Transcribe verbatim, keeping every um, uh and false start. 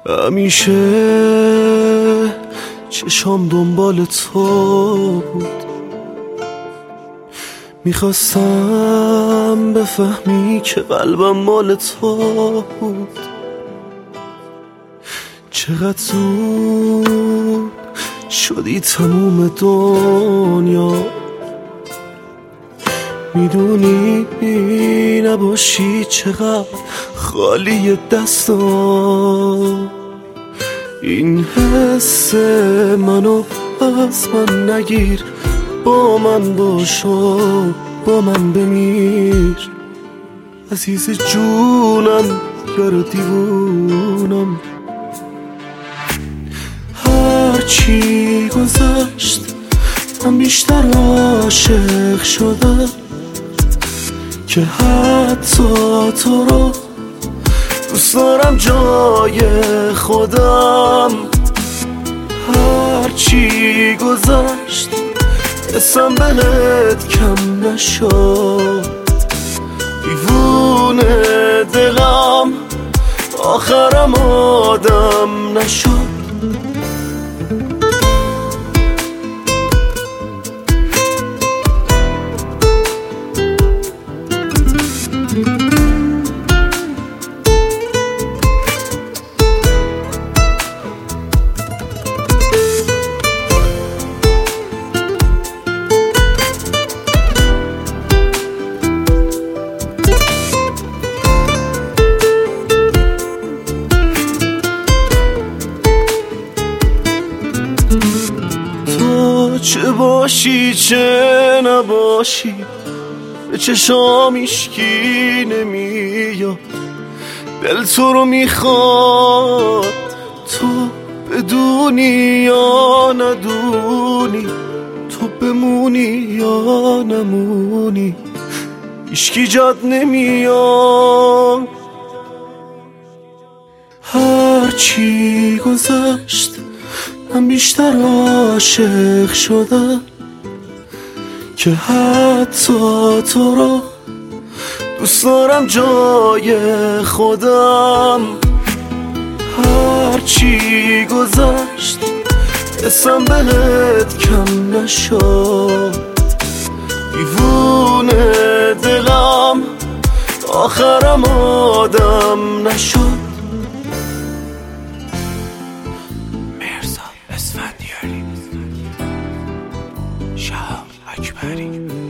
همیشه چشام دنبال تو بود، میخواستم بفهمی که قلبم مال تو بود. چقدر زود شدی تموم دنیا، میدونی نباشی چقدر خالی دستام. این حس منو از من نگیر، با من باشو با من بمیر. عزیز جونم یار دیوونم، هرچی گذشت من بیشتر عاشق شدم که حتی تو رو دوست دارم جای خودم. هرچی گذشت اسم بهت کم نشد، دیوونه دلم آخرم آدم نشد. تو چه باشی چه نباشی به چشام هیچکی نمیاد، دل تو رو میخواد. تو بدونی یا ندونی، تو بمونی یا نمونی، هیچکی جات نمیاد. هرچی گذشت من بیشتر عاشق شدم که حتی تو رو دوست دارم جای خودم. هرچی گذشت اسم بهت کم نشد، دیوونه دلم آخرم آدم نشد. اسفندیاری، شهاب اکبری.